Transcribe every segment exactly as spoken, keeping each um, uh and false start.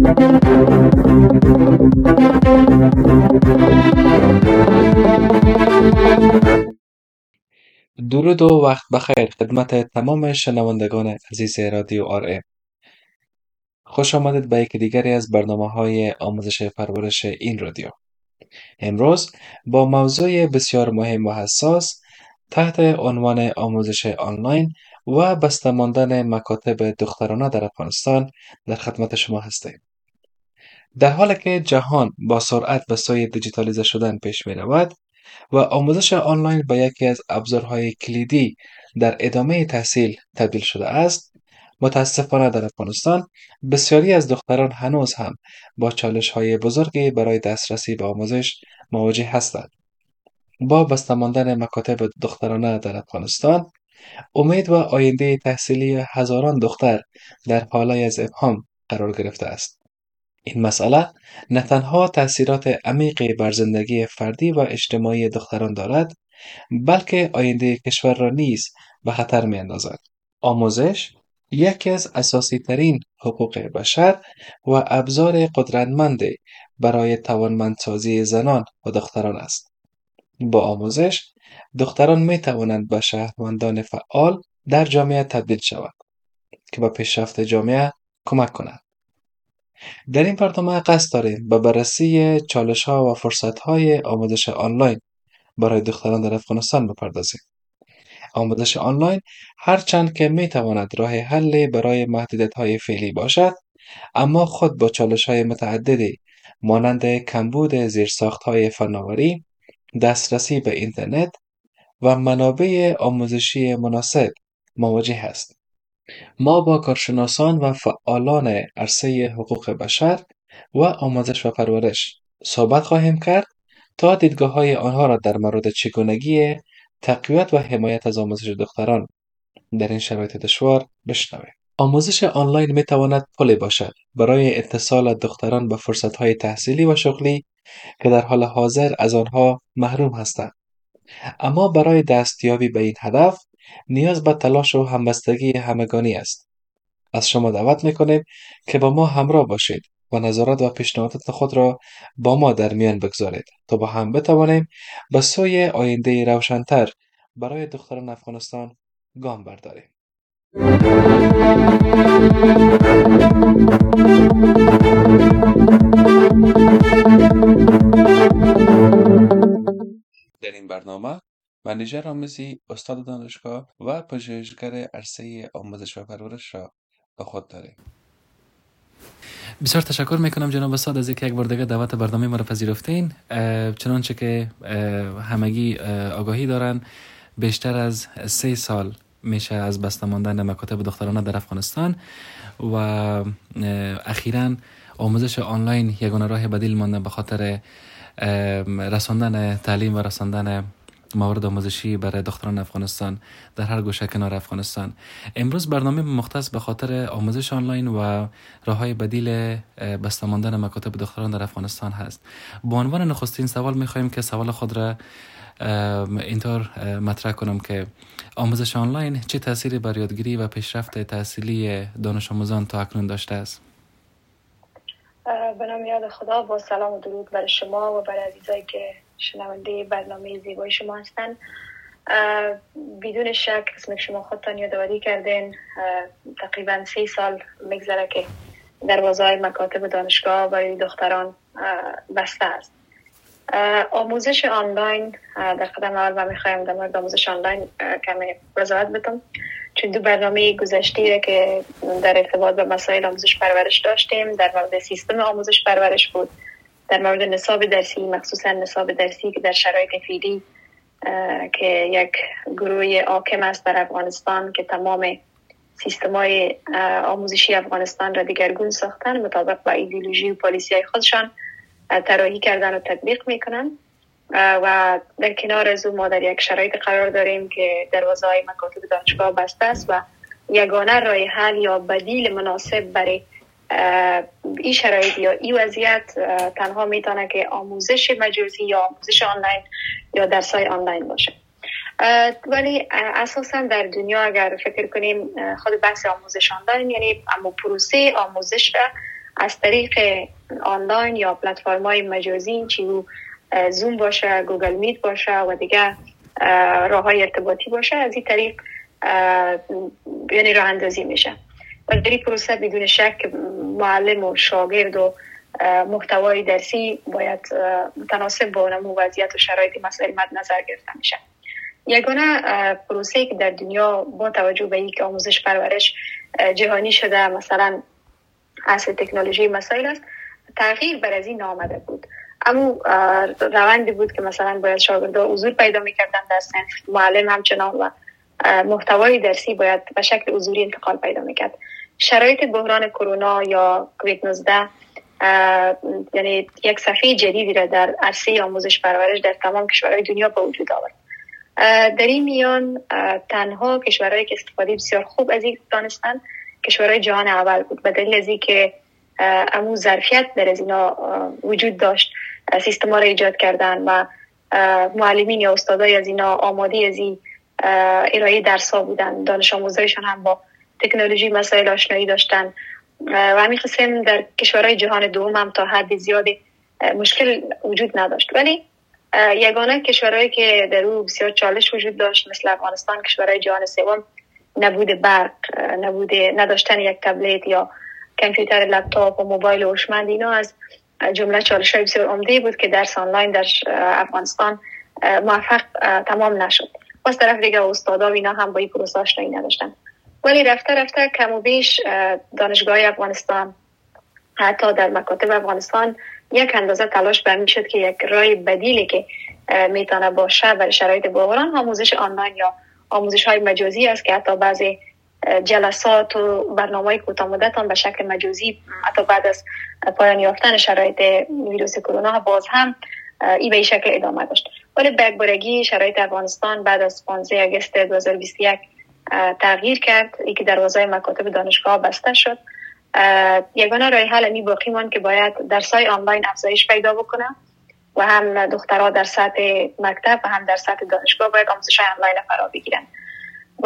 درود و وقت بخیر خدمت تمام شنوندگان عزیز رادیو آر ام. خوش آمدید به یک دیگری از برنامه‌های آموزش پرورش این رادیو. امروز با موضوع بسیار مهم و حساس تحت عنوان آموزش آنلاین و بسته ماندن مکاتب دخترانه در افغانستان در خدمت شما هستیم. در حالی که جهان با سرعت به سوی دیجیتالیزه شدن پیش می رود و آموزش آنلاین به یکی از ابزارهای کلیدی در ادامه تحصیل تبدیل شده است، متاسفانه در افغانستان بسیاری از دختران هنوز هم با چالش‌های بزرگی برای دسترسی به آموزش مواجه هستند. با بسته ماندن مکاتب دخترانه در افغانستان، امید و آینده تحصیلی هزاران دختر در حالی از ابهام قرار گرفته است. این مسئله نه تنها تأثیرات عمیقی بر زندگی فردی و اجتماعی دختران دارد، بلکه آینده کشور را نیز به خطر می اندازد. آموزش یکی از اساسی ترین حقوق بشر و ابزار قدرتمند برای توانمندسازی زنان و دختران است. با آموزش، دختران می توانند به شهروندان فعال در جامعه تبدیل شوند که به پیشرفت جامعه کمک کنند. در این برنامه قصد داریم به بررسی چالش‌ها و فرصت‌های آموزش آنلاین برای دختران در افغانستان بپردازیم. آموزش آنلاین هرچند که می‌تواند راه حلی برای محدودیت‌های فعلی باشد، اما خود با چالش‌های متعددی مانند کمبود زیرساخت‌های فناوری، دسترسی به اینترنت و منابع آموزشی مناسب مواجه است. ما با کارشناسان و فعالان عرصه حقوق بشر و آموزش و پرورش صحبت خواهیم کرد تا دیدگاه‌های آنها را در مورد چگونگی تقویت و حمایت از آموزش دختران در این شرایط دشوار بشنویم. آموزش آنلاین می تواند پلی باشد برای اتصال دختران به فرصت‌های تحصیلی و شغلی که در حال حاضر از آنها محروم هستند. اما برای دستیابی به این هدف نیاز به تلاش و همبستگی همگانی است. از شما دعوت می‌کنیم که با ما همراه باشید و نظرات و پیشنهادات خود را با ما در میان بگذارید تا با هم بتوانیم به سوی آینده روشن‌تر برای دختران افغانستان گام برداریم. در این برنامه منیژر آموزی، استاد دانشگاه و پژوهشگر عرصه آموزش و پرورش را با خود داریم. بسیار تشکر میکنم جناب استاد از اینکه یک بار دیگه دعوت برنامه ما را پذیرفتین. چنانچه که همگی آگاهی دارن، بیشتر از سه سال میشه از بسته ماندن مکاتب دخترانه در افغانستان و اخیراً آموزش آنلاین یگانه راه بدیل مانده به خاطر رساندن تعلیم و رساندن موارد آموزشی برای دختران افغانستان در هر گوشه کنار افغانستان. امروز برنامه مختص به خاطر آموزش آنلاین و راههای بدیل بسته ماندن مکاتب دختران در افغانستان هست. با عنوان نخستین سوال می‌خوایم که سوال خود را اینطور مطرح کنم که آموزش آنلاین چه تأثیری بر یادگیری و پیشرفت تحصیلی دانش آموزان تا اکنون داشته است؟ به نام یاد خدا، با سلام و درود بر شما و بر عزیزایی که شنونده برنامه زیبای شما هستن. بدون شک اسم شما خودتان یادآوری کردین، تقریبا سه سال میگذره که دروازه‌های مکاتب دانشگاه برای دختران بسته است. آموزش آنلاین در قدم اول من میخوایم در مورد آموزش آنلاین کمی وضاحت بدم، چون دو برنامه گذشته که در ارتباط با مسائل آموزش پرورش داشتیم در مورد سیستم آموزش پرورش بود، در مورد نصاب درسی، مخصوصا نصاب درسی که در شرایط فعلی که یک گروه حاکم است در افغانستان که تمام سیستم‌های آموزشی افغانستان را دگرگون ساختن، مطابق با ایدئولوژی و پالیسی‌های خودشان طراحی کردن و تطبیق میکنن و در کنار از او ما در یک شرایط قرار داریم که دروازه‌های مکاتب دانشگاه بسته است و یگانه راه حل یا بدیل مناسب برای این شرایط یا این وضعیت تنها میتونه که آموزش مجازی یا آموزش آنلاین یا درس‌های آنلاین باشه. ولی اساسا در دنیا اگر فکر کنیم خود بحث آموزش آنلاین یعنی اما پروسه آموزش را از طریق آنلاین یا پلتفرم های مجازی، چی زوم باشه، گوگل میت باشه و دیگه راه های ارتباطی باشه، از این طریق یعنی راه اندازی میشه. و در این پروسه بدون شک معلم و شاگرد و محتوای درسی باید متناسب با نمو وضعیت و شرایط مسائل مد نظر گرفته میشه. یگانه پروسه که در دنیا با توجه به اینکه آموزش پرورش جهانی شده، مثلا اصل تکنولوژی مسائل است، تغییر بر از این آمده بود. اما روندی بود که مثلا باید شاگردها حضور پیدا میکردن در صنف، معلم همچنان و محتوای درسی باید به شکل حضوری انتقال پیدا میکرد. شرایط بحران کرونا یا کووید نوزده یعنی یک صفحه جدیدی را در عرصه آموزش پرورش در تمام کشورهای دنیا به وجود آورد. در این میان تنها کشورهایی که استفاده بسیار خوب از این دانستن کشورهای جهان اول بود، به دلیل از اینکه امو ظرفیت در از اینا وجود داشت، سیستما را ایجاد کردن و معلمین یا استادای از اینا آماده از این ارائه درس‌ها بودن، دانش آموزایشان هم با تکنولوژی مسائل آشنایی داشتن و همین قسم در کشورهای جهان دوم هم تا حد زیاد مشکل وجود نداشت. ولی یگانه کشورهایی که در او بسیار چالش وجود داشت مثل افغانستان، کشورهای جهان سوم، نبود برق، نبود نداشتن یک تبلت یا کامپیوتر، لپتاپ و موبایل هوشمند، اینا از جمله چالش‌های بسیار عمده بود که درس آنلاین در افغانستان موفق تمام نشد. از طرف دیگه استادا و اینا هم با این پروسه آشنایی نداشتن. ولی رفته رفته کم و بیش دانشگاه افغانستان، حتی در مکاتب افغانستان، یک اندازه تلاش برمی شد که یک راه بدیلی که میتونه باشه برای شرایط بحران آموزش آنلاین یا آموزش های مجازی است که حتی بعضی جلسات و برنامه‌های کوتاه مدت هم به شکل مجازی حتی بعد از پایان یافتن شرایط ویروس کرونا باز هم ای به این شکل ادامه داشت. ولی به یک بارگی شرایط افغانستان بعد از پانزده آگوست دو هزار و بیست و یک تغییر کرد، ای که دروازه مکاتب دانشگاه بسته شد. یگانه راه حل می باقی ماند که باید درس‌های آنلاین افزایش پیدا بکنه و هم دخترها در سطح مکتب و هم در سطح دانشگاه باید آموزش‌های آنلاین فرا بگیرن. و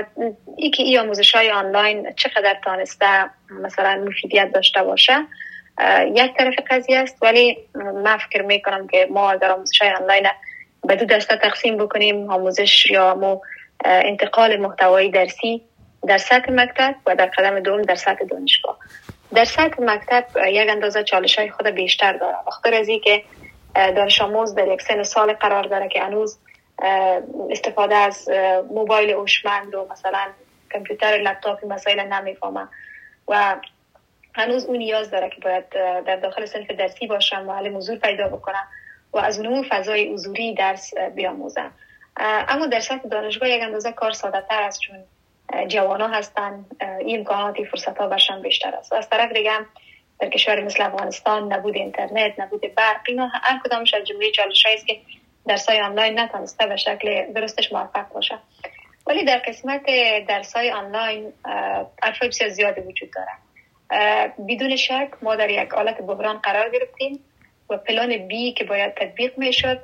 ای که این آموزش‌های آنلاین چقدر تانسته مثلا مفیدیت داشته باشه یک طرف قضیه است، ولی من فکر میکنم که ما در آموزش‌های آنلاین به دو دسته تقسیم بکنیم: آموزش یا مو انتقال محتوای درسی در سطح مکتب و در قدم دوم در سطح دانشگاه. در سطح مکتب یک اندازه چالش‌های خود بیشتر داره، بخاطر از اینکه دانش آموز در یک سن سال قرار داره که هنوز استفاده از موبایل هوشمند و مثلا کامپیوتر، لپتاپ مسائل نمیفهمه و هنوز اون نیاز داره که باید در داخل صنف درسی باشه، معلم حضور پیدا بکنه و از اون فضای حضوری درس بیاموزه. اما در سطح دانشگاه یک اندازه کار ساده تر است، چون جوانا هستن، این امکاناتی فرصت ها برشان بیشتر است. از طرف دیگه هم در کشور مثل افغانستان نبود اینترنت، نبود برق، اینا هر کدامش از جمله چالش‌هایی است که درس‌های آنلاین نتونسته به شکل درستش موفق باشه. ولی در قسمت درس‌های آنلاین حرفای بسیار زیادی وجود داره. بدون شک ما در یک حالت بحران قرار گرفتیم و پلان بی که باید تطبیق میشد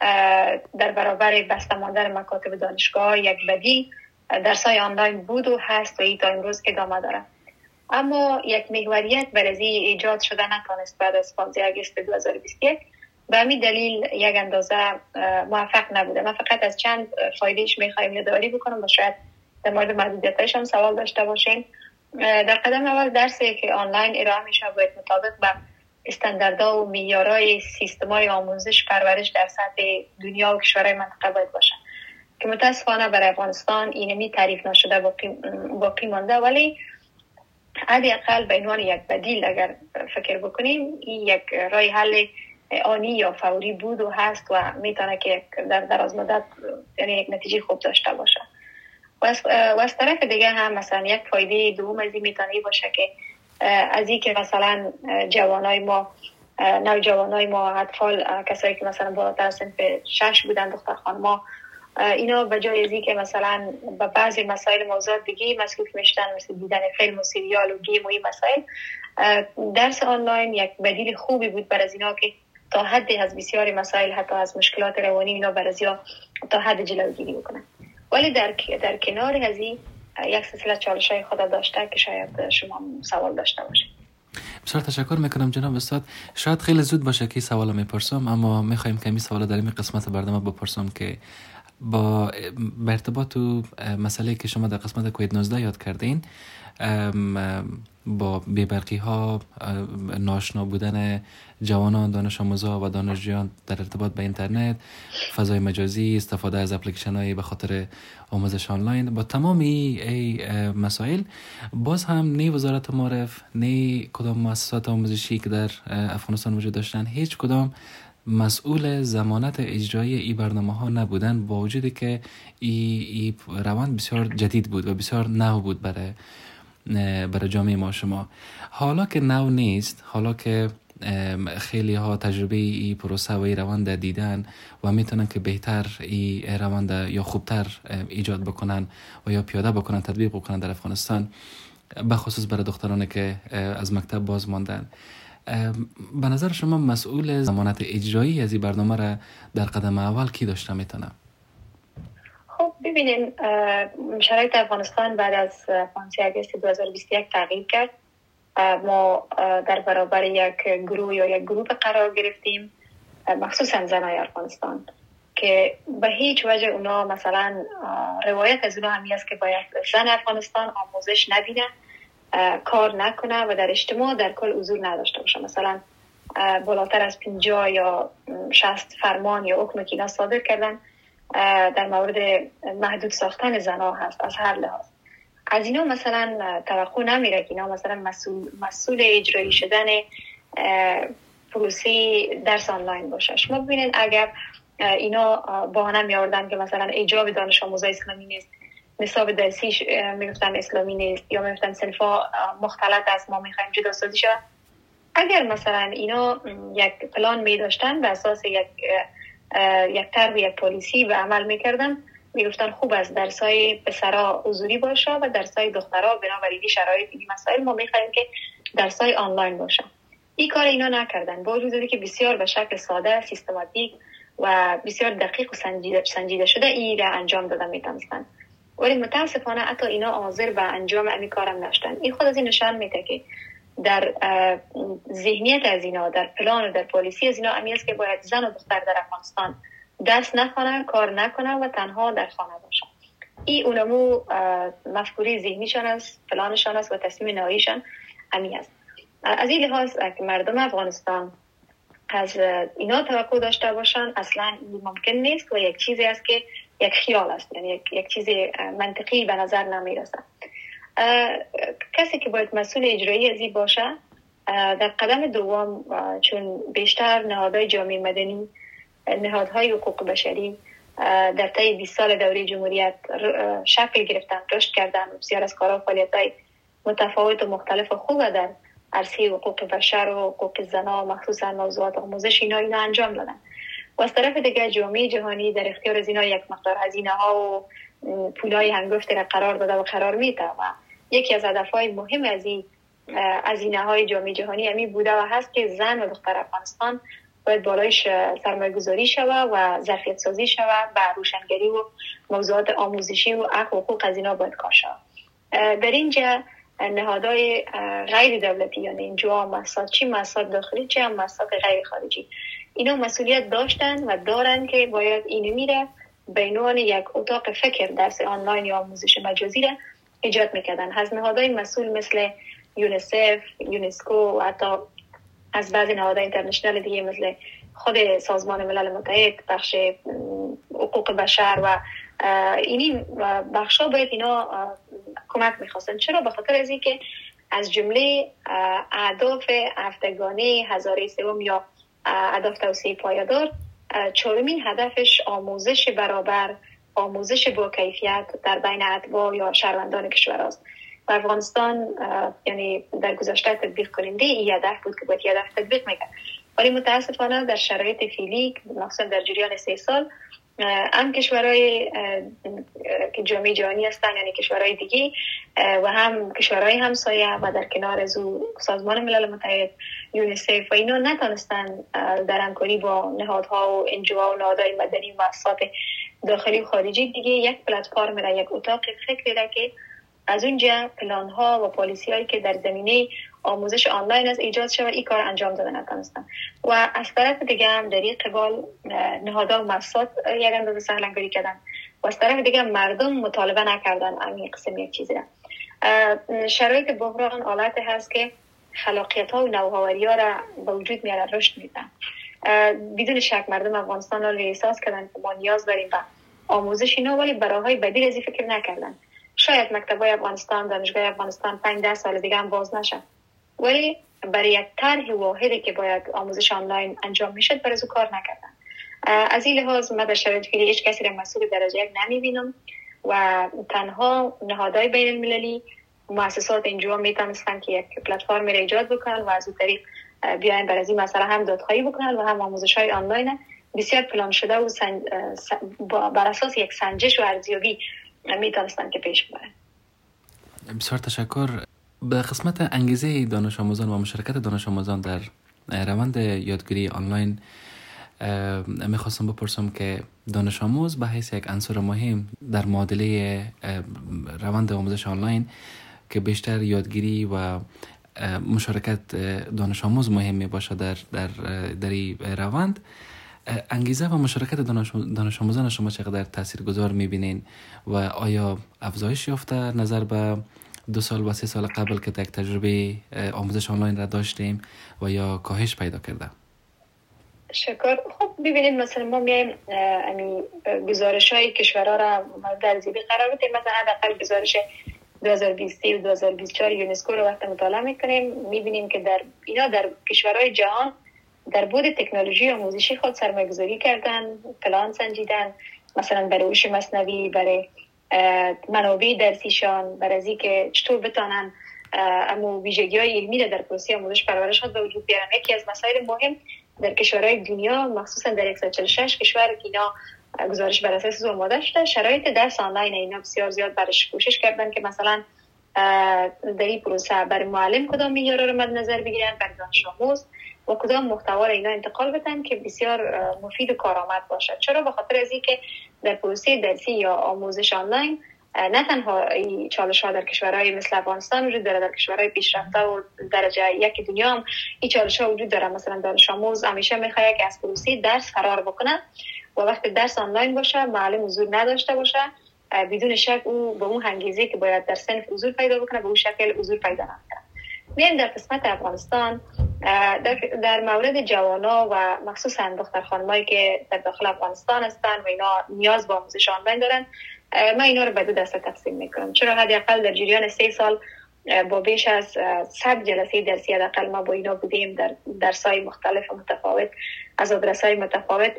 در برابر بسته ماندن مکاتب دانشگاه یک بدیل درس‌های آنلاین بود و هست و ای تا امروز ادامه داره. اما یک محوریت برای ایجاد شده نتونست بعد از پانزده آگوست دو هزار و بیست و یک. به همین دلیل یک اندازه موفق نبوده. من فقط از چند فایدهش میخوایم یادآوری بکنم و شاید در مورد محدودیت‌هاش هم سوال داشته باشین. در قدم اول درسی که آنلاین ارائه میشه باید مطابق با استانداردها و معیارهای سیستم‌های آموزش پرورش در سطح دنیا و کشورهای منطقه باید باشه که متاسفانه برای افغانستان اینمی تعریف نشده باقی, باقی مانده. ولی حداقل به عنوان یک بدیل اگر فکر بکنیم این یک راه حل آنی یا فوری بود و هست و میتونه که در دراز مدت یعنی یک نتیجه خوب داشته باشه. و از, و از طرف دیگه هم مثلا یک فایده دوم از این میتونه باشه که از این که مثلا جوانای ما نوجوانای ما اطفال کسایی که مثلا بالاتر از صنف شش بودن دختر خانما اینا به جای از این که مثلا به بعضی مسائل موضوعات دیگه مصروف میشدن مثل دیدن فیلم و سریال و گیم و این مسائل، درس آنلاین یک بدیل خوبی بود برای اینا که تا حدی از بسیاری مسائل حتی از مشکلات روانی اینا برای ازیا تا حد جلوگیری بکنن. ولی در در کنار از این یک سلسله چالش‌های خود داشته که شاید شما سوال داشته باشید. بسیار تشکر میکنم جناب استاد. شاید خیلی زود باشه که سوال میپرسم، اما میخوایم کمی سوال در این قسمت برنامه بپرسم که با ارتباط و مسئله که شما در قسمت کووید نوزده یاد کردین، با بی‌برقی ها، ناشنا بودن جوانان، دانش آموزا و دانشجویان در ارتباط به اینترنت، فضای مجازی، استفاده از اپلیکیشن های به خاطر آموزش آنلاین، با تمام ای مسائل باز هم نی وزارت معارف، نی کدام مؤسسات آموزشی که در افغانستان وجود داشتن، هیچ کدام مسئول ضمانت اجرایی ای برنامه ها نبودن، با وجودی که ای, ای روند بسیار جدید بود و بسیار نو بود برای برای جامعه ما شما. حالا که نو نیست، حالا که خیلی ها تجربه ای پروسه و ای روند دیدن و میتونن که بهتر ای روند یا خوبتر ایجاد بکنن و یا پیاده بکنن، تطبیق بکنن در افغانستان، بخصوص برای دخترانی که از مکتب باز ماندن. به نظر شما مسئول ضمانت اجرایی از این برنامه را در قدم اول کی داشته میتونه؟ خب ببینین، شرایط افغانستان بعد از پانزده آگوست دو هزار و بیست و یک تغییر کرد. ما در برابر یک گروه یا یک گروه قرار گرفتیم، مخصوصا زنای افغانستان، که به هیچ وجه اونا مثلا روایت از اونا همی است که باید زن افغانستان آموزش نبینه، کار نکنه و در اجتماع در کل حضور نداشته باشه. مثلا بالاتر از پنجاه یا شصت فرمان یا حکم که اینا صادر کردن در مورد محدود ساختن زنها هست از هر لحاظ. از اینا مثلا توقع نمیره که اینا مثلا مسئول, مسئول اجرایی شدن پروسه درس آنلاین باشه. شما ببینید اگر اینا بهانه می‌آوردن که مثلا ایجاب دانش آموزای اسلامی نیست، نصاب درسی میگفتن اسلامی نیست، یا میگفتن صنفا مختلط است، ما میخوایم جدا سازی شه. اگر مثلا اینا یک پلان می داشتن به اساس یک یک طرح یک پالیسی به عمل میکردن، میگفتن خوب است درسای پسرا حضوری باشه و درسای دخترا بنابراین شرایط این مسائل ما میخوایم که درسای آنلاین باشه. این کار اینا نکردن، با وجودی که بسیار به شکل ساده، سیستماتیک و بسیار دقیق و سنجیده سنجیده شده این را انجام دادن میتونستن، ولی متاسفانه حتی اینا حاضر به انجام این کارم نشدن. این خود از این نشان میده که در ذهنیت از اینا، در پلان و در پالیسی از اینا امی است که باید زن و دختر در افغانستان دست نخوانن، کار نکنن و تنها در خانه باشن. این اونمو مفکوره ذهنیشان است، پلانشان است و تصمیم نهاییشان امی است. از این لحاظ که مردم افغانستان از اینا توقع داشته باشن اصلا ممکن نیست و یک چیزی است که یک خیال است، یعنی یک, یک چیز منطقی به نظر نمیرسه. کسی که باید مسئول اجرایی از این باشه در قدم دوم، چون بیشتر نهادهای جامعه مدنی، نهادهای حقوق بشری در طی بیست سال دوره جمهوریت شکل گرفتن، رشد کردن، بسیار از کارها فعالیت‌های متفاوت و مختلف خوب در عرصه حقوق بشر و حقوق زنان، مخصوصا موضوعات آموزش اینا اینا انجام دادن. و از طرف دیگه جامعه جهانی در اختیار از اینا یک مقدار هزینه ها و پولای هنگفتی را قرار داده و قرار میده و یکی از هدفهای مهم از این هزینه های جامعه جهانی همین بوده و هست که زن و دختر افغانستان باید بالایش سرمایه گذاری شود و ظرفیت سازی شود و روشنگری و موضوعات آموزشی و حق و حقوق از اینا باید کار شود. در اینجا نهادهای غیر دولتی، یعنی اینجا مؤسسات، چی مؤسسات داخلی چه هم مؤسسات غیر خارجی، اینا مسئولیت داشتن و دارن که باید اینو میره به عنوان یک اتاق فکر درس آنلاین یا آموزش مجازی را ایجاد میکردن. از نهادهای مسئول مثل یونیسف، یونسکو و حتی از بعضی نهادهای اینترنشنال دیگه مثل خود سازمان ملل متحد، بخش حقوق بشر و اینی بخشا باید اینا کمک میخواستن. چرا؟ به خاطر از اینکه از جمله اهداف هفتگانه هزاره سوم یا اهداف توسعه پایدار، چهارمین هدفش آموزش برابر، آموزش با کیفیت در بین اتباع یا شهروندان کشور است. و افغانستان یعنی در گذشته تطبیق کننده این هدف بود که باید این هدف تطبیق میکرد، ولی متاسفانه در شرایط فعلی، مخصوصا در جریان سه سال، هم کشورهای که جامعه جهانی هستند یعنی کشورهای دیگه و هم کشورهای همسایه و در کنار از او سازمان ملل متحد، یونیسف و اینا نتونستن در همکاری با نهادها و انجوها و نهادهای مدنی و مؤسسات داخلی و خارجی دیگه یک پلتفرم را، یک اتاق فکری را که از اونجا پلان ها و پالیسی هایی که در زمینه آموزش آنلاین از ایجاد شد و این کار انجام داده نتونستن. و از طرف دیگه هم در این قبال نهادها و مؤسسات یک اندازه سهلنگاری کردن و از طرف دیگه مردم مطالبه نکردن همین قسم یک چیزی را. شرایط بحران حالت هست که خلاقیت ها و نوآوری ها را به وجود میاره، رشد میدن. بدون شک مردم افغانستان را احساس کردن که ما نیاز داریم به آموزش اینا، ولی براهای بدیل از این فکر نکردن. شاید مکتبای افغانستان، دانشگاه افغانستان پنج ده سال دیگه هم باز نشه، ولی برای یک طرح واحدی که باید آموزش آنلاین انجام میشد برای کار نکردن. از این لحاظ من در شرایط فعلی هیچ کسی را مسئول درجه یک نمیبینم و تنها نهادهای بین المللی مؤسسات اینجا میتونستن که یک پلتفرم را ایجاد بکنن و از اون طریق بیاین برای این مسئله هم دادخواهی بکنن و هم آموزش های آنلاین بسیار پلان شده و سنج... بر اساس یک سنجش و ارزیابی میتونستن که پیش ببرن. بسیار تشکر. به قسمت انگیزه دانش آموزان و مشارکت دانش آموزان در روند یادگیری آنلاین میخواستم بپرسم که دانش آموز به حیث یک عنصر مهم در معادله روند آموزش آنلاین که بیشتر یادگیری و مشارکت دانش آموز مهم می باشه در در در روند، انگیزه و مشارکت دانش دانش آموزان شما چقدر تاثیرگذار میبینین و آیا افزایش یافته نظر به دو سال و سه سال قبل که یک تجربه آموزش آنلاین را داشتیم و یا کاهش پیدا کرده؟ شکر. خب ببینید مثلا ما میایم امی گزارش های کشورها را در زیبی قرار بدیم. مثلا حداقل گزارش دو هزار و بیست و دو هزار و بیست و چهار یونسکو رو وقتی مطالعه میکنیم میبینیم که در اینا در کشورهای جهان در بود تکنولوژی آموزشی خود سرمایه گذاری کردن، پلان سنجیدن، مثلا برای هوش مصنوعی، برای منابع درسیشان، برای از اینکه چطور بتانن اما ویژگی‌های علمی در پروسه آموزش پرورش خود به وجود بیارن. یکی از مسائل مهم در کشورهای دنیا مخصوصا در صد و چهل و شش کشور که اینا گزارش بر اساس آماده شده، شرایط درس آنلاین اینا بسیار زیاد برش کوشش کردن که مثلا در این پروسه برای معلم کدام معیارها رو مد نظر بگیرن، برای دانش آموز و کدام محتوا را اینا انتقال بدن که بسیار مفید و کارآمد باشد. چرا؟ به خاطر از اینکه در پروسه درسی یا آموزش آنلاین نه تنها این چالش ها در کشورهای مثل افغانستان وجود داره، در کشورهای پیشرفته و درجه یک دنیا هم این چالش ها وجود داره. مثلا دانش آموز همیشه میخواد که از پروسه درس فرار بکنه و وقتی درس آنلاین باشه، معلم حضور نداشته باشه، بدون شک او به اون انگیزه که باید در صنف حضور پیدا بکنه به اون شکل حضور پیدا نمیکنه. میایم در قسمت افغانستان در, در مورد جوانا و مخصوصا دختر خانمایی که در داخل افغانستان هستن و اینا نیاز به آموزش آنلاین دارن، من اینا رو به دو دسته تقسیم میکنم. چرا حداقل در جریان سه سال با بیش از صد جلسه درسی حداقل ما با اینا بودیم در درس‌های مختلف و متفاوت از آدرس‌های متفاوت.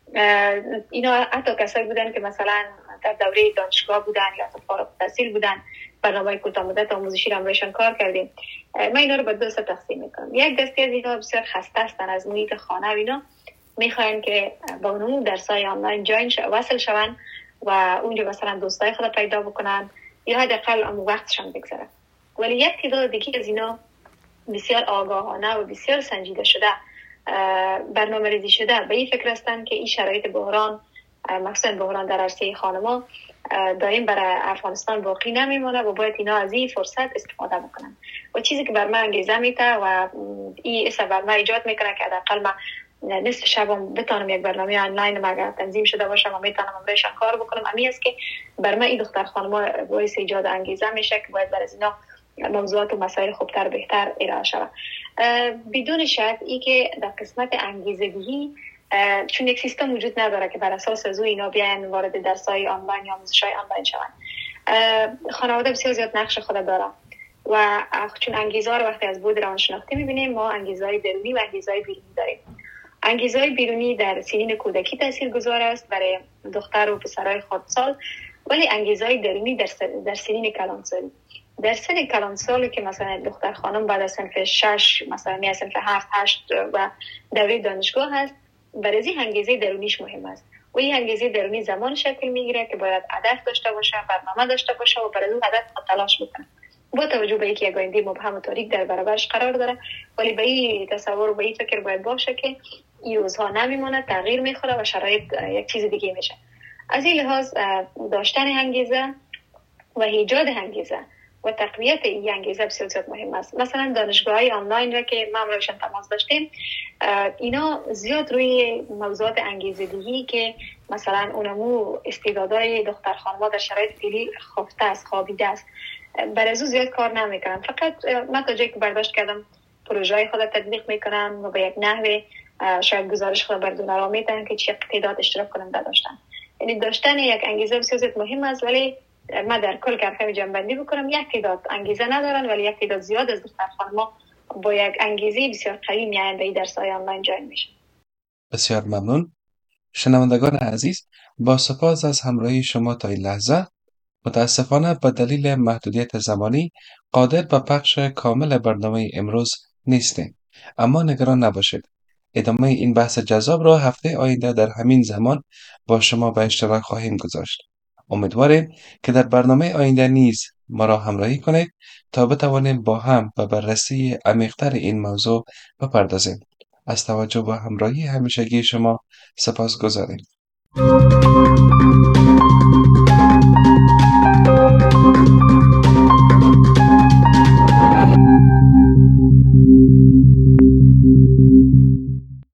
اینا حتی کسایی بودن که مثلا در دوره دانشگاه بودن یا فارغ التحصیل بودن، برنامه کوتاه مدت آموزشی رو بهشون کار کردیم. من اینا رو به دو دسته تقسیم میکنم. یک دسته از اینا بسیار خسته هستن از محیط خانه و اینا، میخواین که با اون درس‌های آنلاین جوین شو وصل شون و اونجا مثلا دوستای خود پیدا بکنن یا حداقل هم وقتشان بگذره. ولی یک تعداد دیگه از اینا بسیار آگاهانه و بسیار سنجیده شده برنامه ریزی شده به این فکر هستن که این شرایط بحران، مخصوصا بحران در عرصه خانما، دائم برای افغانستان باقی نمیمونه و باید اینا از این فرصت استفاده بکنن. و چیزی که بر من انگیزه میده و این اصلا بر من ایجاد میکنه که حداقل من نصف شبم بتونم یک برنامه آنلاین مگر تنظیم شده باشم و میتونم بهشون کار بکنم. امی است که بر من این دختر خانما باعث ایجاد انگیزه میشه که باید برای اینا موضوعات و مسائل خوبتر بهتر ارائه شود. بدون شک ای که در قسمت انگیزگی چون یک سیستم وجود نداره که بر اساس از اینا بیان وارد درس‌های آنلاین یا آموزش‌های آنلاین شوند. خانواده بسیار زیاد نقش خود داره و چون انگیزه رو وقتی از بود روانشناختی می‌بینیم، ما انگیزهای درونی و انگیزهای بیرونی داریم. انگیزهای بیرونی در سنین کودکی تاثیرگذار است برای دختر و پسرای خردسال، ولی انگیزهای درونی در در سنین کلانسالی، در سن کلانسالی که مثلا دختر خانم بعد از صنف شش مثلا می صنف هفت هشت و دوره دانشگاه هست، برای این انگیزه درونیش مهم است و این انگیزه درونی زمان شکل میگیره که باید هدف داشته باشه، برنامه داشته باشه و برای اون هدف تلاش بکنه. با توجه به اینکه یک آینده مبهم و تاریک در برابرش قرار داره، ولی به این تصور و به این فکر باید باشه که این روزها نمیمونه، تغییر میخوره و شرایط یک چیز دیگه میشه. از این لحاظ داشتن انگیزه و ایجاد انگیزه و تقویت این انگیزه بسیار زیاد مهم است. مثلا دانشگاه‌های آنلاین را که ما روشن تماس داشتیم، اینا زیاد روی موضوعات انگیزه‌دهی که مثلا اونمو استعدادهای دختر خانم‌ها در شرایط فعلی خفته است، خوابیده است، برای از زیاد کار نمیکنن. فقط من تا جایی که برداشت کردم پروژه خود تطبیق میکنن و به یک نحوه شاید گزارش خود بر دنیا را میتن که چه تعداد اشتراک کننده داشتن. یعنی داشتن یک انگیزه بسیار زیاد مهم است، ولی ما در کل کارفرما جنبندی بکنم یک تعداد انگیزه ندارن، ولی یک تعداد زیاد از دختر خانم‌ها با یک انگیزه بسیار قوی میان به درس‌های آنلاین جوین میشن. بسیار ممنون. شنوندگان عزیز، با سپاس از همراهی شما تا این لحظه. متاسفانه به دلیل محدودیت زمانی قادر به پخش کامل برنامه امروز نیستیم، اما نگران نباشید. ادامه این بحث جذاب را هفته آینده در همین زمان با شما به اشتراک خواهیم گذاشت. امیدواریم که در برنامه آینده نیز ما را همراهی کنید تا بتوانیم با هم به بررسی عمیق‌تر این موضوع بپردازیم. از توجه و همراهی همیشگی شما سپاسگزاریم.